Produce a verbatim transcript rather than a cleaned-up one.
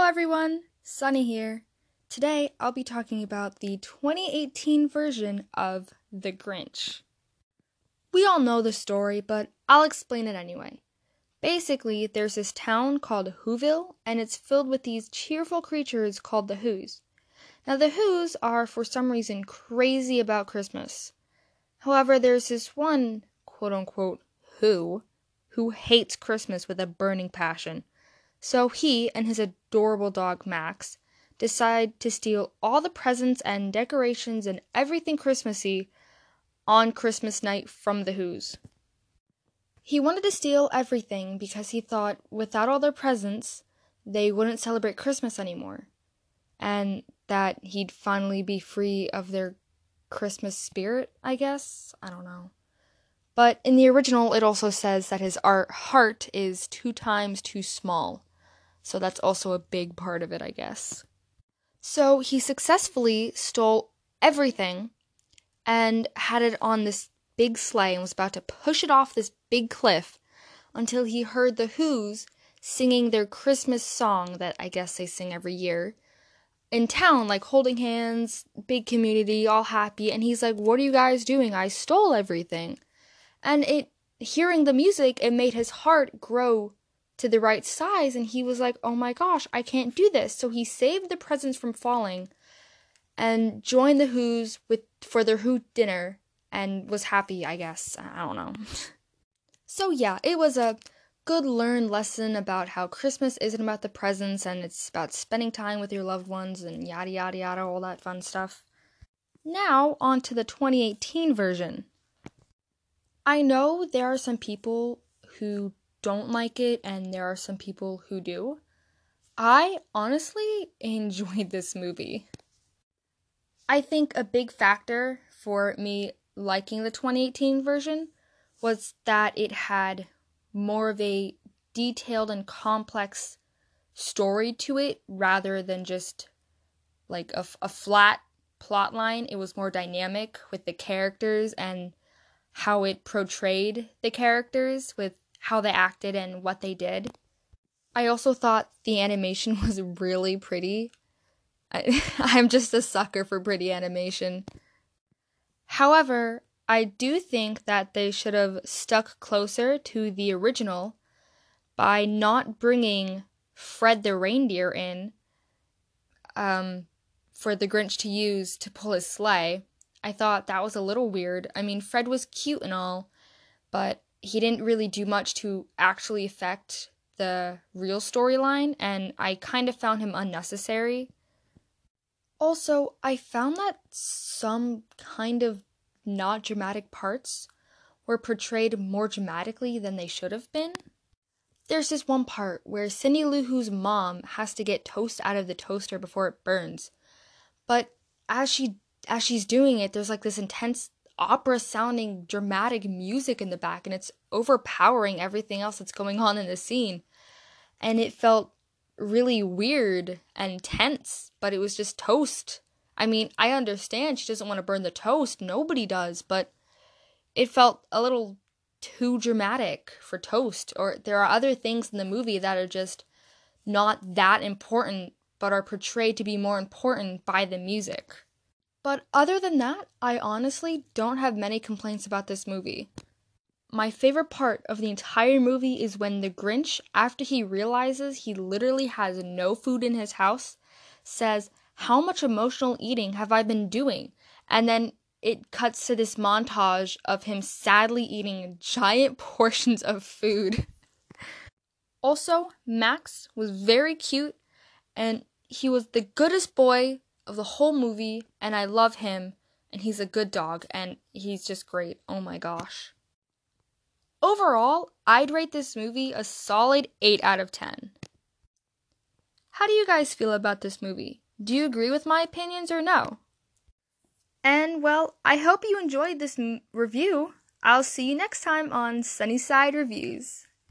everyone, Sunny here. Today I'll be talking about the twenty eighteen version of The Grinch. We all know the story, but I'll explain it anyway. Basically, there's this town called Whoville, and it's filled with these cheerful creatures called the Whos. Now the Whos are for some reason crazy about Christmas. However, there's this one quote-unquote Who who hates Christmas with a burning passion. So he and his adorable dog Max decide to steal all the presents and decorations and everything Christmassy on Christmas night from the Whos. He wanted to steal everything because he thought without all their presents, they wouldn't celebrate Christmas anymore. And that he'd finally be free of their Christmas spirit, I guess? I don't know. But in the original, it also says that his art heart is two times too small. So that's also a big part of it, I guess. So he successfully stole everything and had it on this big sleigh and was about to push it off this big cliff until he heard the Whos singing their Christmas song that I guess they sing every year in town, like holding hands, big community, all happy. And he's like, "What are you guys doing? I stole everything." And it, hearing the music, it made his heart grow to the right size, and he was like, "Oh my gosh, I can't do this." So he saved the presents from falling and joined the Whos with for their Who dinner and was happy, I guess. I don't know. So yeah, it was a good learned lesson about how Christmas isn't about the presents and it's about spending time with your loved ones and yada yada yada, all that fun stuff. Now, on to the twenty eighteen version. I know there are some people who don't like it, and there are some people who do. I honestly enjoyed this movie. I think a big factor for me liking the twenty eighteen version was that it had more of a detailed and complex story to it rather than just like a, a flat plot line. It was more dynamic with the characters and how it portrayed the characters with how they acted and what they did. I also thought the animation was really pretty. I, I'm just a sucker for pretty animation. However, I do think that they should have stuck closer to the original by not bringing Fred the reindeer in um, for the Grinch to use to pull his sleigh. I thought that was a little weird. I mean, Fred was cute and all, but he didn't really do much to actually affect the real storyline, and I kind of found him unnecessary. Also, I found that some kind of not dramatic parts were portrayed more dramatically than they should have been. There's this one part where Cindy Lou Who's mom has to get toast out of the toaster before it burns, but as she as she's doing it, there's like this intense opera-sounding dramatic music in the back, and it's overpowering everything else that's going on in the scene. And it felt really weird and tense, but it was just toast. I mean, I understand she doesn't want to burn the toast. Nobody does, but it felt a little too dramatic for toast. Or there are other things in the movie that are just not that important, but are portrayed to be more important by the music. But other than that, I honestly don't have many complaints about this movie. My favorite part of the entire movie is when the Grinch, after he realizes he literally has no food in his house, says, "How much emotional eating have I been doing?" And then it cuts to this montage of him sadly eating giant portions of food. Also, Max was very cute, and he was the goodest boy of the whole movie, and I love him, and he's a good dog, and he's just great. Oh my gosh. Overall, I'd rate this movie a solid eight out of ten. How do you guys feel about this movie? Do you agree with my opinions or no? And well, I hope you enjoyed this m- review. I'll see you next time on Sunnyside Reviews.